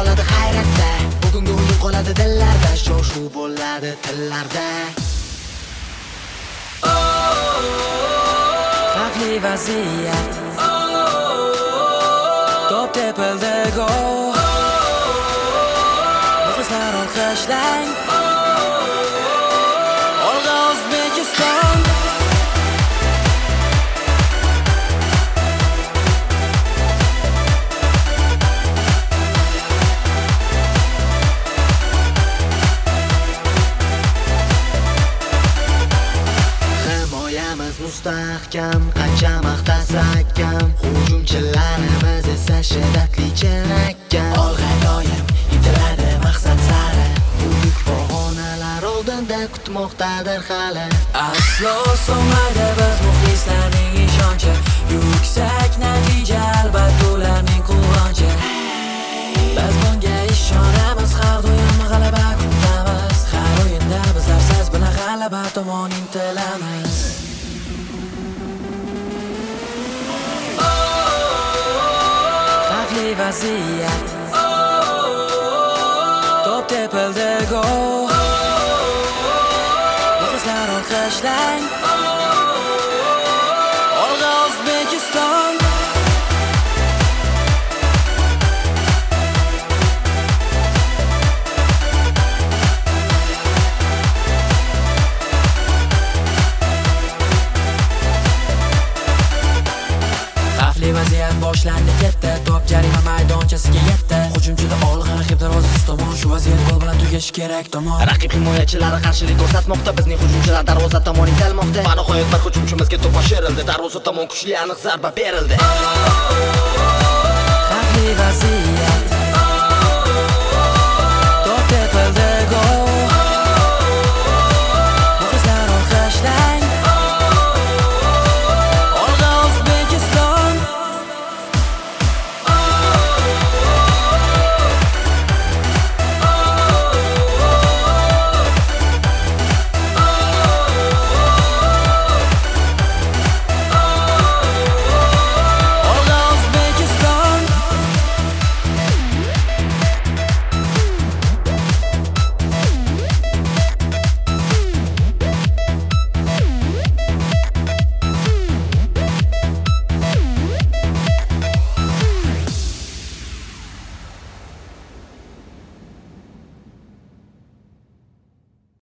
qoladi hayratda. Bugungi o'yin qoladi dillarda, shov-shuv bo'ladi tillarda. Xavfli vaziyat, top tepildi gol. Muxlislar olqishlang, olg'a O'zbekiston. Mustahkam, qancha maqtasak kam, hujumchilarimiz esa shiddatli chinakam. Olg'a doim intiladi maqsad sari, buyuk pog'onalar oldinda kutmoqdadir hali. Aslo so'nmaydi biz muxlislarning ishonchi, yuksak natija albatta ularning quvonchi. Biz bunga ishonamiz, har doim g'alaba kutamiz. Har o'yinda bizlar siz bilan g'alaba tomon intilamiz. Vaziyat, top tepildi gol. Muxlislar olqishlang, olg'a O'zbekiston. Xavfli vaziyat boshlandi, ketdi. Top jarima maydonchasiga yetdi. Hujumchida olg'a, raqib darvozasi tomon. Shu vaziyat gol bilan tugashi kerak tomon. Raqib himoyachilari qarshilik ko'rsatmoqda, bizning hujumchilar darvoza tomon intilmoqda. Va nihoyat bir hujumchimizga to'p oshirildi, darvoza tomon kuchli aniq zarba berildi. Xavfli vaziyat